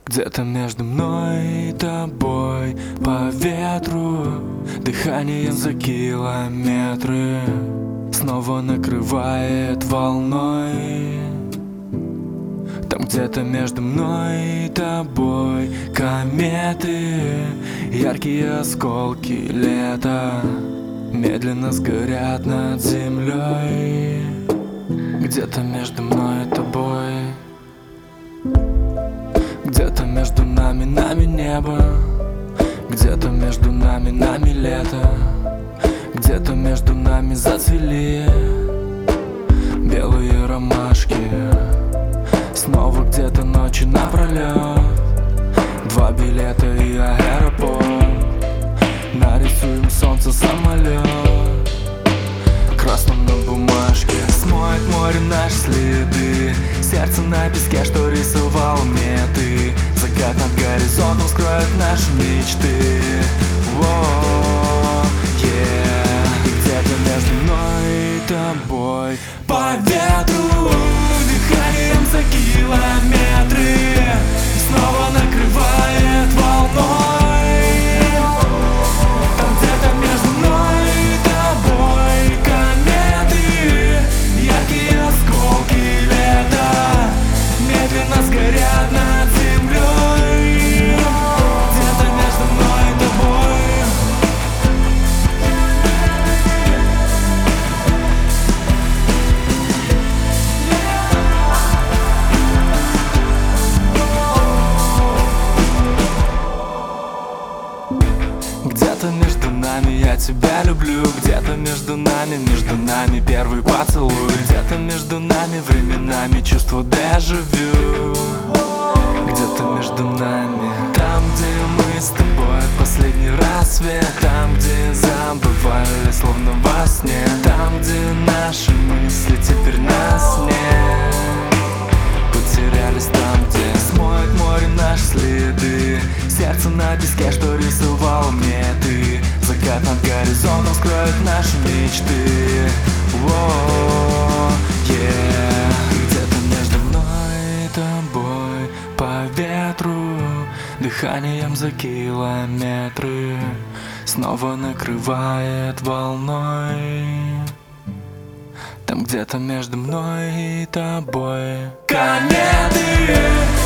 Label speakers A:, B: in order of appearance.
A: Где-то между мной и тобой, по ветру, дыханием за километры, снова накрывает волной. Там где-то между мной и тобой кометы, яркие осколки лета медленно сгорят над землей. Где-то между мной и тобой, где-то между нами небо, где-то между нами лето, где-то между нами зацвели белые ромашки. Снова где-то ночи напролет, 2 билета и аэропорт. Нарисуем солнце, самолет красным на бумажке. Смоет море наши следы, сердце на песке, что рисовал мне ты. Закат над горизонтом скроет наши мечты. Где-то между мной и тобой, по ветру, дыханием за километры, снова накрывает волной. Там где-то между мной и тобой кометы, яркие осколки лета медленно сгорят над землей. Где-то между мной и тобой. Где-то между нами я тебя люблю, где-то между нами первый поцелуй, где-то между нами временами чувство дежавю. Где-то между нами, там, где мы с тобой последний рассвет, там, где забывали словно во сне, там, где наши мысли теперь нас нет. Потерялись там, где смоет море наши следы, сердце на песке, что рисовал мне ты. Закат над горизонтом скроет наши мечты. Где-то между мной и тобой, по ветру, дыханием за километры, снова накрывает волной. Там где-то между мной и тобой кометы.